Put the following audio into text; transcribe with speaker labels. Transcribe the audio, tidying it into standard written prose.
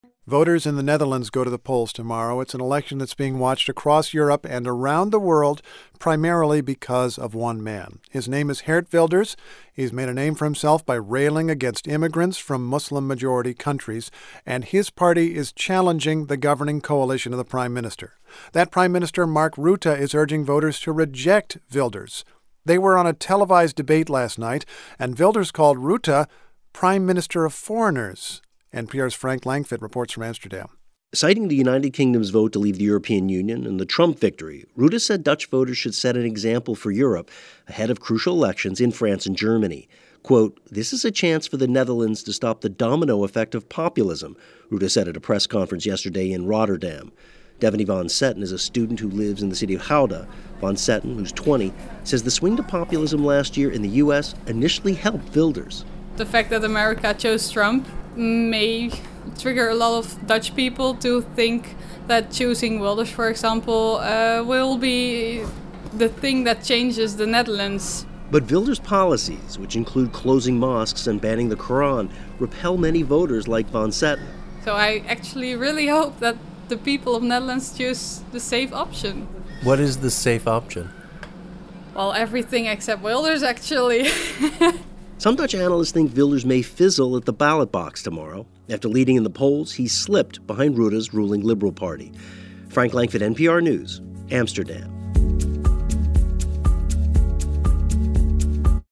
Speaker 1: Voters in the Netherlands go to the polls tomorrow. It's an election that's being watched across Europe and around the world, primarily because of one man. His name is Geert Wilders. He's made a name for himself by railing against immigrants from Muslim-majority countries, and his party is challenging the governing coalition of the prime minister. That prime minister, Mark Rutte, is urging voters to reject Wilders. They were on a televised debate last night, and Wilders called Rutte Prime Minister of Foreigners. NPR's Frank Langfitt reports from Amsterdam.
Speaker 2: Citing the United Kingdom's vote to leave the European Union and the Trump victory, Rutte said Dutch voters should set an example for Europe ahead of crucial elections in France and Germany. Quote, "This is a chance for the Netherlands to stop the domino effect of populism," Rutte said at a press conference yesterday in Rotterdam. Devaney Van Setten is a student who lives in the city of Gouda. Van Setten, who's 20, says the swing to populism last year in the U.S. initially helped Wilders.
Speaker 3: The fact that America chose Trump may trigger a lot of Dutch people to think that choosing Wilders, for example, will be the thing that changes the Netherlands.
Speaker 2: But Wilders' policies, which include closing mosques and banning the Quran, repel many voters like Van Setten.
Speaker 3: So I actually really hope that the people of Netherlands choose the safe option.
Speaker 4: What is the safe option?
Speaker 3: Well, everything except Wilders, actually.
Speaker 2: Some Dutch analysts think Wilders may fizzle at the ballot box tomorrow. After leading in the polls, he slipped behind Rutte's ruling Liberal Party. Frank Langfitt, NPR News, Amsterdam.